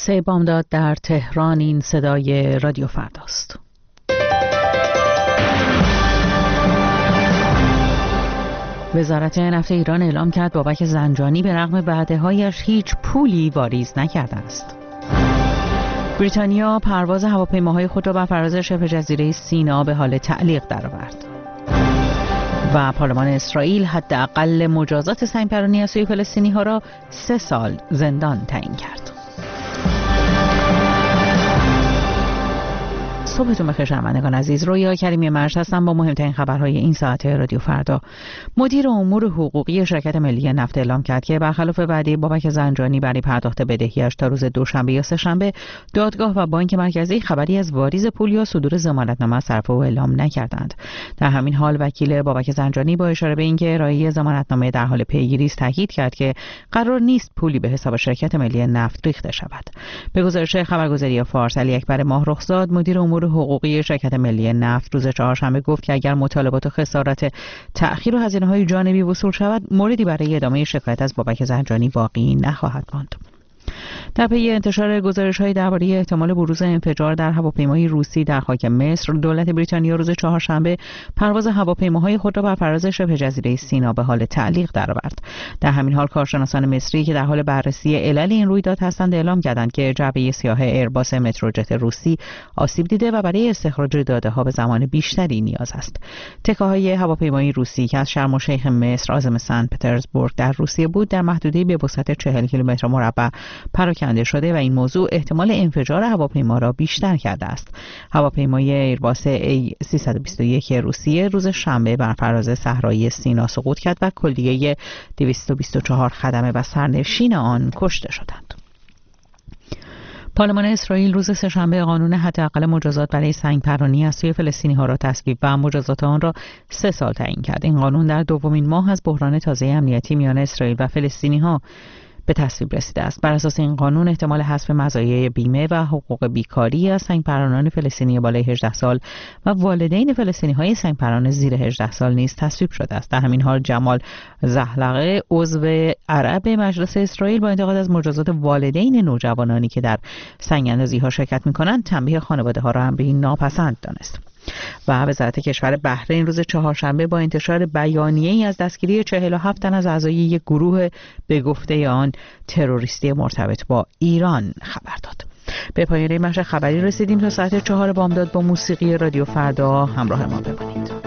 3 بامداد در تهران. این صدای رادیو فرداست. وزارت نفت ایران اعلام کرد بابک زنجانی به رغم وعده‌هایش هیچ پولی واریز نکرده است. بریتانیا پرواز هواپیماهای خود را بر فراز شبه جزیره سینا به حال تعلیق درآورد. و پارلمان اسرائیل حداقل مجازات سنگ‌پرانی از سوی فلسطینی‌ها را 3 سال زندان تعیین کرد. صبحتون بخیر شنوندگان عزیز. رویا کریمی مرج هستم با مهمترین خبرهای این ساعت رادیو فردا. مدیر امور حقوقی شرکت ملی نفت اعلام کرد که برخلاف وعده بابک زنجانی برای پرداخت بدهی‌اش تا روز دوشنبه یا سه‌شنبه، دادگاه و بانک مرکزی خبری از واریز پول یا صدور ضمانتنامه از طرف او اعلام نکردند. در همین حال وکیل بابک زنجانی با اشاره به اینکه ارائه ضمانتنامه در حال پیگیری است تاکید کرد که قرار نیست پولی به حساب شرکت ملی نفت ریخته شود. به گزارش خبرگزاری فارس، علی اکبر ماهرخزاد مدیر امور حقوقی شرکت ملی نفت روز چهارشنبه گفت که اگر مطالبات و خسارت تأخیر و هزینه‌های جانبی وصول شود، موردی برای ادامه شکایت از بابک زنجانی باقی نخواهد ماند. در پی انتشار گزارش‌های درباره احتمال بروز انفجار در هواپیمای روسی در خاک مصر، دولت بریتانیا روز چهارشنبه پرواز هواپیماهای خود را بر فراز شبه جزیره سینا به حال تعلیق درآورد. در همین حال کارشناسان مصری که در حال بررسی علل این رویداد هستند اعلام کردند که جعبه سیاه ایرباس متروجت روسی آسیب دیده و برای استخراج داده‌ها به زمان بیشتری نیاز است. تکه‌های هواپیمای روسی که از شرم الشیخ مصر عازم سن پترزبورگ در روسیه بود، در محدوده به وسعت 40 کیلومتر مربع پراکنده شده و این موضوع احتمال انفجار هواپیما را بیشتر کرده است. هواپیمای ایرباس A321 روسیه روز شنبه بر فراز صحرایی سینا سقوط کرد و کلیه 224 خدمه و سرنشین آن کشته شدند. پارلمان اسرائیل روز سه‌شنبه قانون حداقل مجازات برای سنگ‌پرانی از سوی فلسطینی‌ها را تصویب و مجازات آن را 3 سال تعیین کرد. این قانون در دومین ماه از بحران تازه امنیتی میان اسرائیل و فلسطینی‌ها به تصویب رسیده است. بر اساس این قانون احتمال حذف مزایای بیمه و حقوق بیکاری از سنگ‌پرانان فلسطینی بالای 18 سال و والدین فلسطینی‌های سنگ‌پران زیر 18 سال نیز تصویب شده است. در همین حال جمال زحلقه عضو عرب مجلس اسرائیل با انتقاد از مجازات والدین نوجوانانی که در سنگ‌اندازی‌ها شرکت می‌کنند، تنبیه خانواده‌ها را امری ناپسند دانست. و وزارت کشور بحرین روز چهارشنبه با انتشار بیانیه‌ای از دستگیری 47 تن از اعضای یک گروه به گفته آن تروریستی مرتبط با ایران خبر داد. به پایان این بخش خبری رسیدیم. تا ساعت 4 بامداد با موسیقی رادیو فردا همراه ما بمانید.